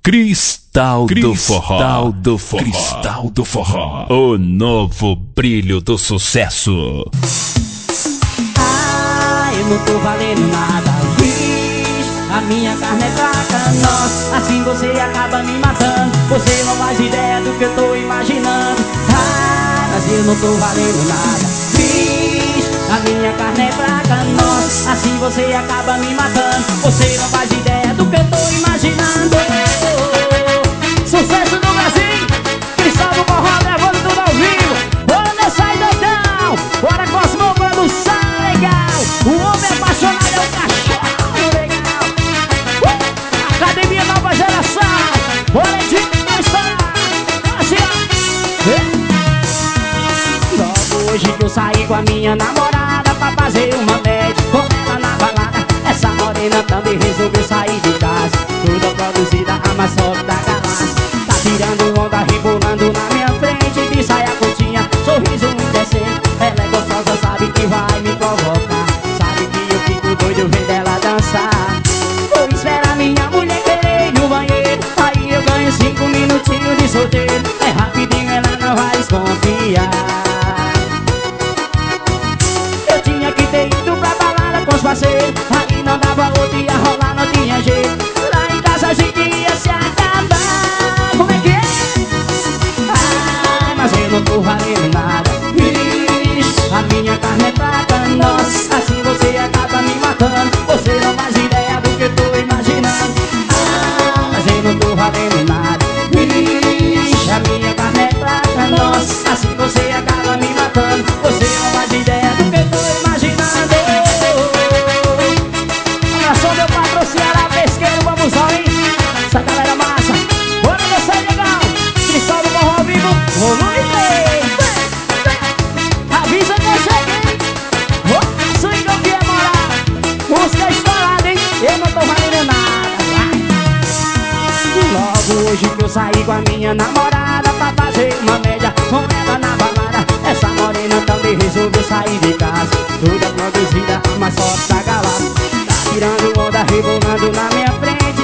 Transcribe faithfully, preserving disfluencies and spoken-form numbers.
Cristal, Cristal do Forró. do Forró. Cristal do Forró. O novo brilho do sucesso. Ah, eu não tô valendo nada. Vixe, a minha carne é fraca. Nossa, assim você acaba me matando. Você não faz ideia do que eu tô imaginando. Ah, mas eu não tô valendo nada. Vixe, a minha carne é fraca. Nossa, assim você acaba me matando. Você não faz ideia do que eu tô imaginando. Sucesso do Brasil, Cristal do Forró gravando tudo ao vivo. Bora nessa aí, doidão. Bora com as mãos, produção legal. O homem apaixonado é o cachorro legal. uh! Academia Nova Geração. Bora de começar. Assim, ó. Logo hoje que eu saí com a minha namorada pra fazer uma média com ela na balada. Essa morena também resolveu sair de casa, toda produzida, a mais top da galáxia. Tá tirando onda, rebolando na minha frente, de saia curtinha, sorriso indecente. Ela é gostosa, sabe que vai me provocar, sabe que eu fico doido vendo ela dançar. Vou esperar minha mulher querer ir no banheiro, aí eu ganho cinco minutinhos de solteiro. É rapidinho, ela não vai desconfiar. Eu tinha que ter ido pra balada com os parceiros, aí não dava outro, ia rolar, não tinha jeito. Lá em casa a gente ia se acabar. Como é que é? Ai, mas eu não tô valendo nada. Ixi, a minha carne é fraca. Nossa, assim você acaba me matando. Você não faz ideia do que eu tô imaginando. Ah, mas eu não tô valendo nada. Ixi, a minha carne é fraca. Nossa, assim você acaba me matando. Você não faz ideia do que eu tô imaginando. Abração meu patrão Ceará Pesqueiro, vamos lá, hein? Essa galera massa. Bora dançar legal. Cristal do Forró ao vivo. Volume três. Avisa que eu cheguei. Ô, swing que é moral. Música estourada, hein? Eu não tô valendo nada. Vai. Logo hoje que eu saí com a minha namorada pra fazer uma média com ela na balada. Essa morena também resolveu sair de casa, toda produzida, mas só da galáxia. Tá tirando onda, rebolando na minha frente,